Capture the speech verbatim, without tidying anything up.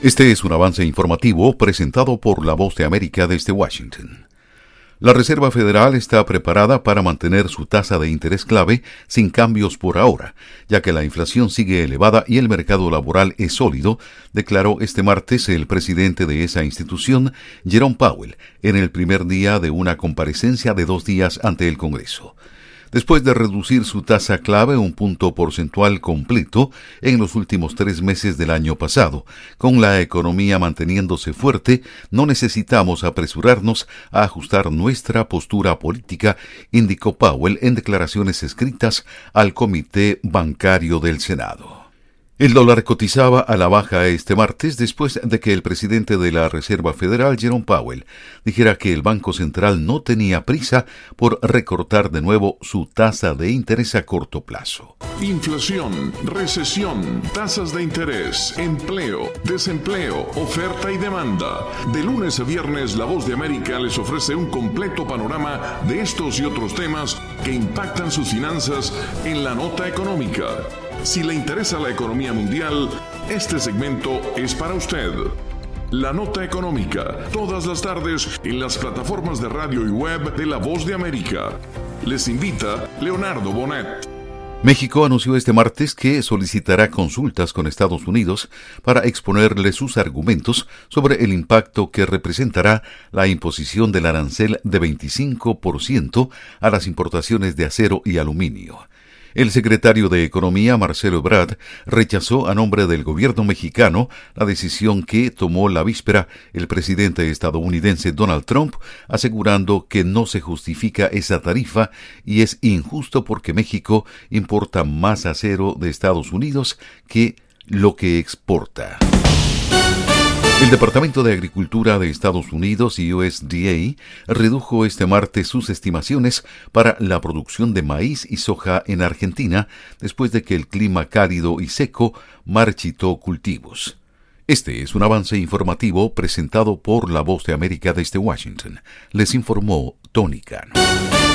Este es un avance informativo presentado por La Voz de América desde Washington. La Reserva Federal está preparada para mantener su tasa de interés clave sin cambios por ahora, ya que la inflación sigue elevada y el mercado laboral es sólido, declaró este martes el presidente de esa institución, Jerome Powell, en el primer día de una comparecencia de dos días ante el Congreso. Después de reducir su tasa clave un punto porcentual completo en los últimos tres meses del año pasado, con la economía manteniéndose fuerte, no necesitamos apresurarnos a ajustar nuestra postura política, indicó Powell en declaraciones escritas al Comité Bancario del Senado. El dólar cotizaba a la baja este martes después de que el presidente de la Reserva Federal, Jerome Powell, dijera que el Banco Central no tenía prisa por recortar de nuevo su tasa de interés a corto plazo. Inflación, recesión, tasas de interés, empleo, desempleo, oferta y demanda. De lunes a viernes, La Voz de América les ofrece un completo panorama de estos y otros temas que impactan sus finanzas en la nota económica. Si le interesa la economía mundial, este segmento es para usted. La Nota Económica, todas las tardes en las plataformas de radio y web de La Voz de América. Les invita Leonardo Bonet. México anunció este martes que solicitará consultas con Estados Unidos para exponerle sus argumentos sobre el impacto que representará la imposición del arancel de veinticinco por ciento a las importaciones de acero y aluminio. El secretario de Economía, Marcelo Ebrard, rechazó a nombre del gobierno mexicano la decisión que tomó la víspera el presidente estadounidense Donald Trump, asegurando que no se justifica esa tarifa y es injusto porque México importa más acero de Estados Unidos que lo que exporta. El Departamento de Agricultura de Estados Unidos y U S D A redujo este martes sus estimaciones para la producción de maíz y soja en Argentina después de que el clima cálido y seco marchitó cultivos. Este es un avance informativo presentado por La Voz de América desde Washington. Les informó Tony Cano.